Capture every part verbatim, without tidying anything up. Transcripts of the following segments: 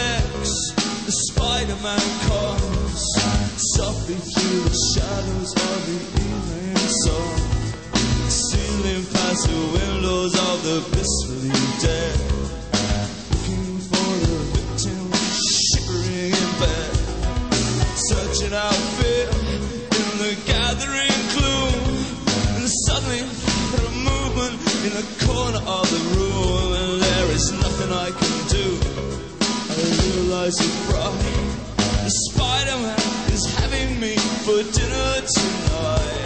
next, the Spider-Man comes softly through the shadows of the evening sun, stealing past the windows of the blissfully dead, looking for the victim shivering in bed, searching out fear in the gathering gloom, and suddenly there a movement in the corner of the room, and there is nothing I can do. I realize with pride, the Spider-Man is having me for dinner tonight.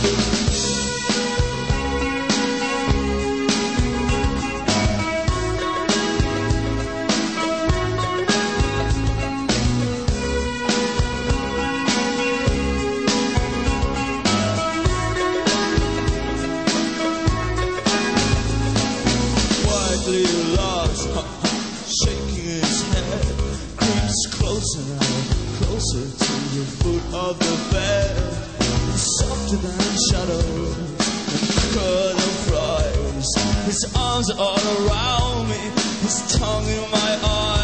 Quietly lost, shaking his head, creeps closer and closer to the foot of the bed, softer than shadows and quicker than flies. His arms are all around me, his tongue in my eyes.